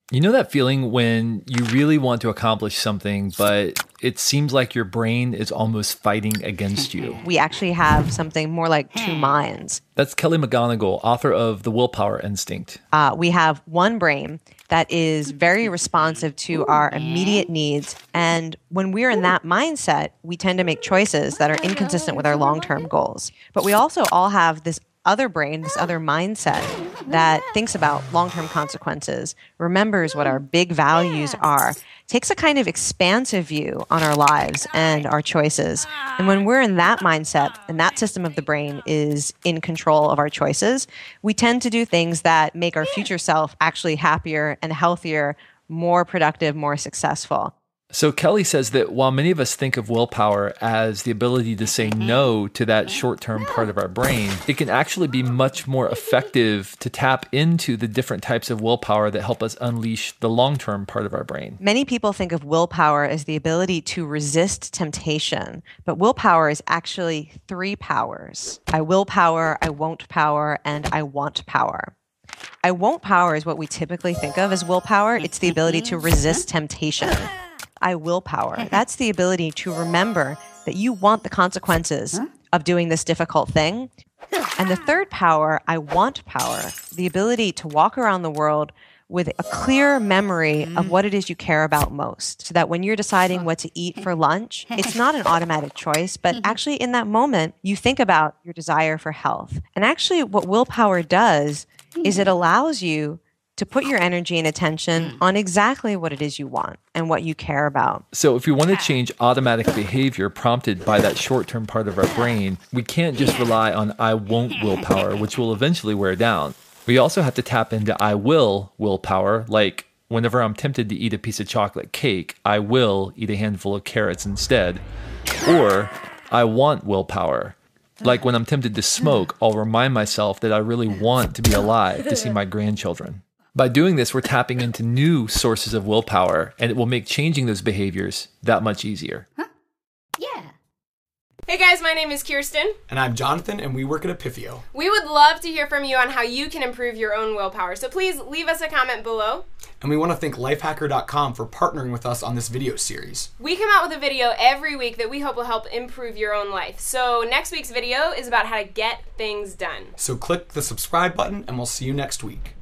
You know that feeling when you really want to accomplish something, but it seems like your brain is almost fighting against you? We actually have something more like two minds. That's Kelly McGonigal, author of The Willpower Instinct. We have one brain that is very responsive to our immediate needs. And when we're in that mindset, we tend to make choices that are inconsistent with our long-term goals. But we also all have this other brain, this other mindset that thinks about long-term consequences, remembers what our big values are, takes a kind of expansive view on our lives and our choices. And when we're in that mindset and that system of the brain is in control of our choices, we tend to do things that make our future self actually happier and healthier, more productive, more successful. So Kelly says that while many of us think of willpower as the ability to say no to that short-term part of our brain, it can actually be much more effective to tap into the different types of willpower that help us unleash the long-term part of our brain. Many people think of willpower as the ability to resist temptation, but willpower is actually three powers. I will power, I won't power, and I want power. I won't power is what we typically think of as willpower. It's the ability to resist temptation. I will power. That's the ability to remember that you want the consequences of doing this difficult thing. And the third power, I want power, the ability to walk around the world with a clear memory of what it is you care about most. So that when you're deciding what to eat for lunch, it's not an automatic choice, but actually in that moment, you think about your desire for health. And actually what willpower does is it allows you to put your energy and attention on exactly what it is you want and what you care about. So if we want to change automatic behavior prompted by that short-term part of our brain, we can't just rely on I won't willpower, which will eventually wear down. We also have to tap into I will willpower, like whenever I'm tempted to eat a piece of chocolate cake, I will eat a handful of carrots instead. Or I want willpower. Like when I'm tempted to smoke, I'll remind myself that I really want to be alive to see my grandchildren. By doing this, we're tapping into new sources of willpower, and it will make changing those behaviors that much easier. Yeah. Hey guys, my name is Kirsten. And I'm Jonathan, and we work at Epifio. We would love to hear from you on how you can improve your own willpower, so please leave us a comment below. And we want to thank Lifehacker.com for partnering with us on this video series. We come out with a video every week that we hope will help improve your own life. So next week's video is about how to get things done. So click the subscribe button, and we'll see you next week.